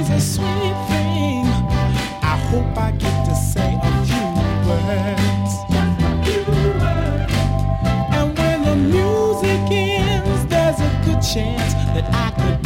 is a sweet thing. I hope I get to say a few words. Just a few words. And when the music ends, there's a good chance that I could